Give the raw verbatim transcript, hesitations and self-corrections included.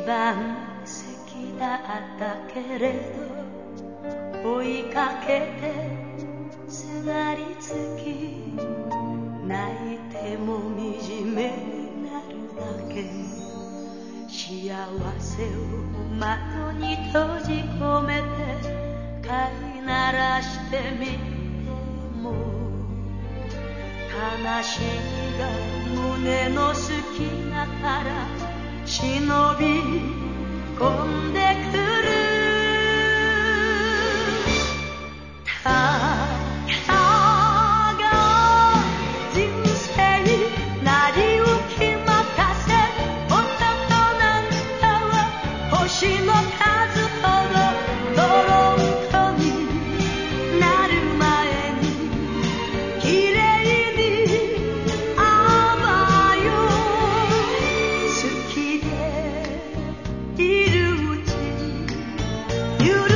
番好きだったけれど追いかけてすがりつき泣いても惨めになるだけ幸せを窓に閉じ込めて飼いならしてみても悲しみが胸の隙間から忍び込んでくるたかが人生なりをきまかせ男なんかは星の数ほどトロントになる前にきれいにあばよ好きでいるうちに許